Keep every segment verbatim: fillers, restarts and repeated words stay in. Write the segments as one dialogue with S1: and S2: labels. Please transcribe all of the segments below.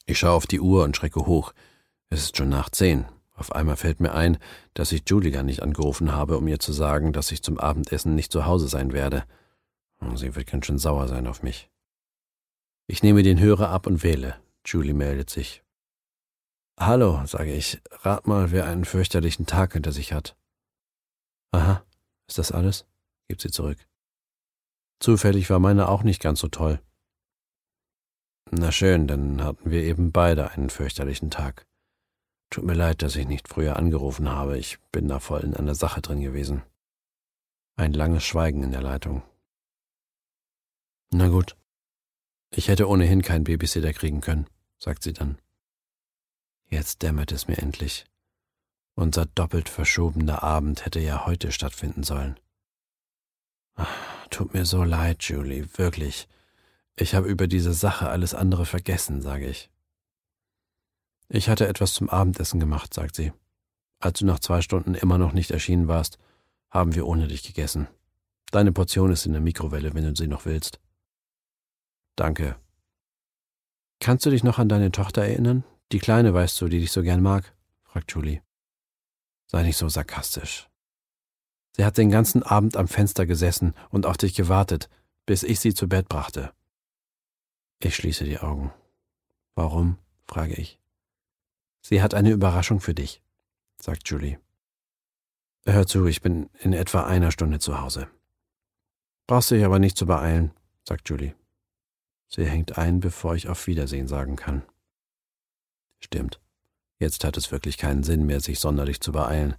S1: Ich schaue auf die Uhr und schrecke hoch. Es ist schon nach zehn. Auf einmal fällt mir ein, dass ich Julie gar nicht angerufen habe, um ihr zu sagen, dass ich zum Abendessen nicht zu Hause sein werde. Sie wird ganz schön sauer sein auf mich. Ich nehme den Hörer ab und wähle. Julie meldet sich. »Hallo«, sage ich, »rat mal, wer einen fürchterlichen Tag hinter sich hat.« »Aha, ist das alles?«, gibt sie zurück. »Zufällig war meiner auch nicht ganz so toll.« »Na schön, dann hatten wir eben beide einen fürchterlichen Tag. Tut mir leid, dass ich nicht früher angerufen habe, ich bin da voll in einer Sache drin gewesen.« Ein langes Schweigen in der Leitung. »Na gut, ich hätte ohnehin keinen Babysitter kriegen können«, sagt sie dann. Jetzt dämmert es mir endlich. Unser doppelt verschobener Abend hätte ja heute stattfinden sollen. Ach, tut mir so leid, Julie, wirklich. Ich habe über diese Sache alles andere vergessen, sage ich. Ich hatte etwas zum Abendessen gemacht, sagt sie. Als du nach zwei Stunden immer noch nicht erschienen warst, haben wir ohne dich gegessen. Deine Portion ist in der Mikrowelle, wenn du sie noch willst. Danke. Kannst du dich noch an deine Tochter erinnern? Die Kleine, weißt du, die dich so gern mag? Fragt Julie. Sei nicht so sarkastisch. Sie hat den ganzen Abend am Fenster gesessen und auf dich gewartet, bis ich sie zu Bett brachte. Ich schließe die Augen. Warum? Frage ich. Sie hat eine Überraschung für dich, sagt Julie. Hör zu, ich bin in etwa einer Stunde zu Hause. Brauchst dich aber nicht zu beeilen, sagt Julie. Sie hängt ein, bevor ich auf Wiedersehen sagen kann. Stimmt. Jetzt hat es wirklich keinen Sinn mehr, sich sonderlich zu beeilen.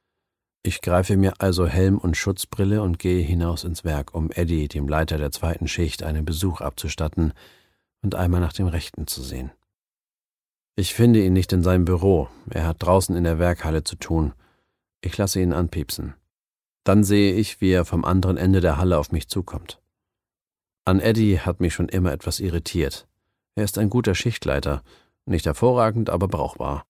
S1: Ich greife mir also Helm und Schutzbrille und gehe hinaus ins Werk, um Eddie, dem Leiter der zweiten Schicht, einen Besuch abzustatten und einmal nach dem Rechten zu sehen. Ich finde ihn nicht in seinem Büro, er hat draußen in der Werkhalle zu tun. Ich lasse ihn anpiepsen. Dann sehe ich, wie er vom anderen Ende der Halle auf mich zukommt. An Eddie hat mich schon immer etwas irritiert. Er ist ein guter Schichtleiter, nicht hervorragend, aber brauchbar.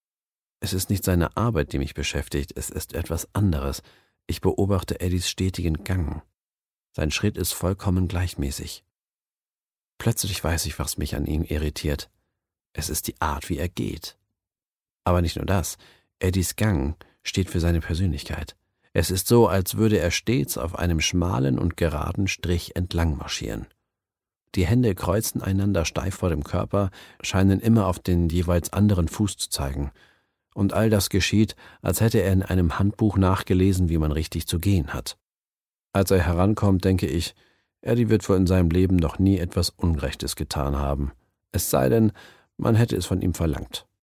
S1: Es ist nicht seine Arbeit, die mich beschäftigt, es ist etwas anderes. Ich beobachte Eddies stetigen Gang. Sein Schritt ist vollkommen gleichmäßig. Plötzlich weiß ich, was mich an ihm irritiert. Es ist die Art, wie er geht. Aber nicht nur das. Eddies Gang steht für seine Persönlichkeit. Es ist so, als würde er stets auf einem schmalen und geraden Strich entlang marschieren. Die Hände kreuzen einander steif vor dem Körper, scheinen immer auf den jeweils anderen Fuß zu zeigen. Und all das geschieht, als hätte er in einem Handbuch nachgelesen, wie man richtig zu gehen hat. Als er herankommt, denke ich, Eddie wird wohl in seinem Leben noch nie etwas Unrechtes getan haben. Es sei denn, man hätte es von ihm verlangt.